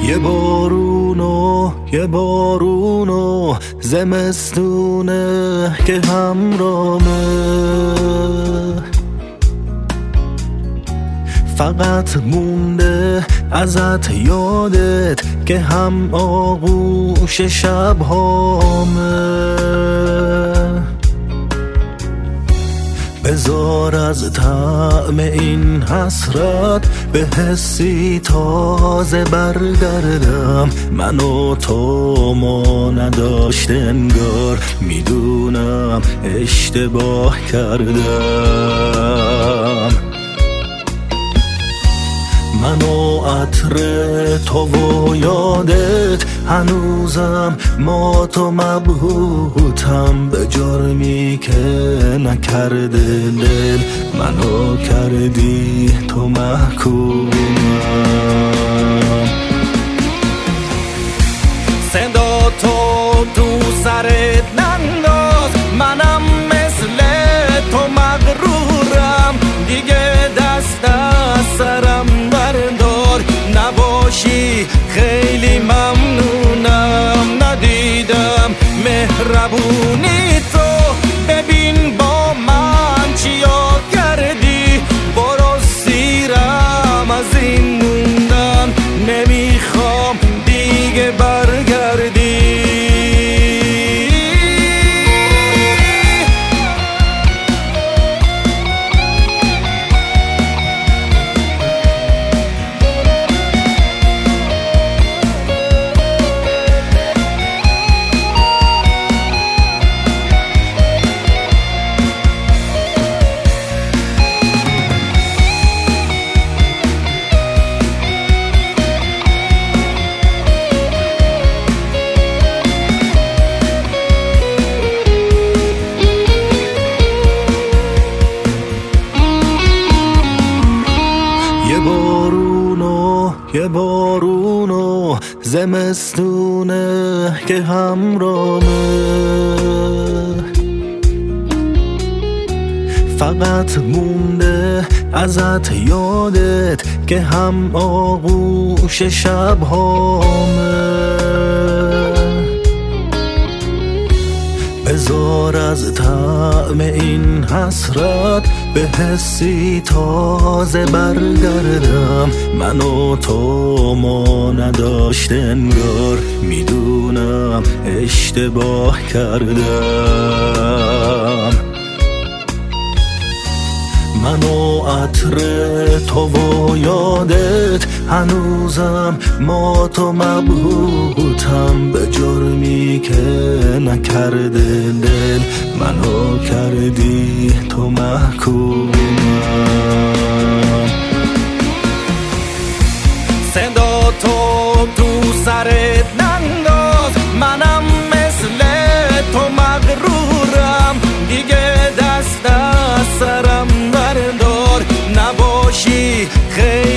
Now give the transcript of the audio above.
یه بارونو زمستونه که همرامه، فقط مونده ازت یادت که هم آغوش شبهامه. بذار از طعم این حسرت به حسی تازه برگردم. من و تو ما نداشت انگار، میدونم اشتباه کردم. من و عطر تو و یادت هنوزم ما تو مبهوتم به جرمی که نکرده دل، منو کردی تو محکومم. صدا تو سرت ننداز، منم مثل تو مغرورم، دیگه دست از سرم بردار. نباشی خیلی ممنونم، ندیدم مهربونی تو. ببین با من چیا کردی، برو سیرم از این موندن، نمیخوام دیگه برگردی. یه بارونو زمستونه که همرامه، فقط مونده ازت یادت که هم آغوش شبهامه. بذار از طعم این حسرت به حسی تازه برگردم. من و تو ما نداشت انگار، میدونم اشتباه کردم. من و عطر تو و یادت هنوزم ما تو مبهوتم به جرمی که نکرده دل، منو کردی تو محکومم. صدا تو سرت ننداز، منم مثل تو مغرورم، دیگه دست از سرم بردار. نباشی خیلی